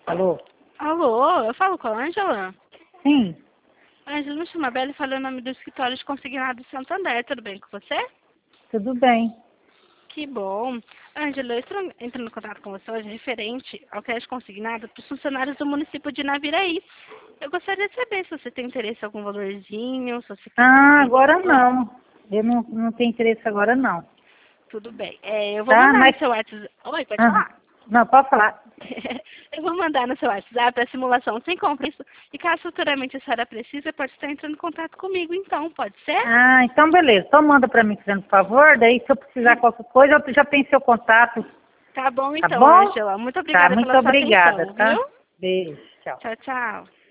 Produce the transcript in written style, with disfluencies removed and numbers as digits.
Alô? Alô, eu falo com a Ângela? Sim, Ângela, me chama Bela e fala o nome do escritório de consignado de Santander, tudo bem com você? tudo bem. Que bom. Ângela, eu estou entrando em contato com você hoje referente ao crédito consignado para os funcionários do município de Naviraí. Eu gostaria de saber se você tem interesse em algum valorzinho, se você quer Ah, fazer. agora não. Eu não tenho interesse agora não. Tudo bem. Eu vou Tá, mandar mas... no seu WhatsApp. Oi, pode Aham. falar? Não, pode falar. Eu vou mandar no seu WhatsApp a simulação sem compromisso e caso futuramente a senhora precise, pode estar entrando em contato comigo, então, pode ser? Ah, então beleza. Então manda pra mim, por favor. Daí se eu precisar de qualquer coisa, eu já tenho seu contato. Tá bom Tá então, bom? Ângela. Muito Tá, obrigada muito pela sua obrigada, atenção, tá? viu? Beijo, tchau. Tchau, tchau.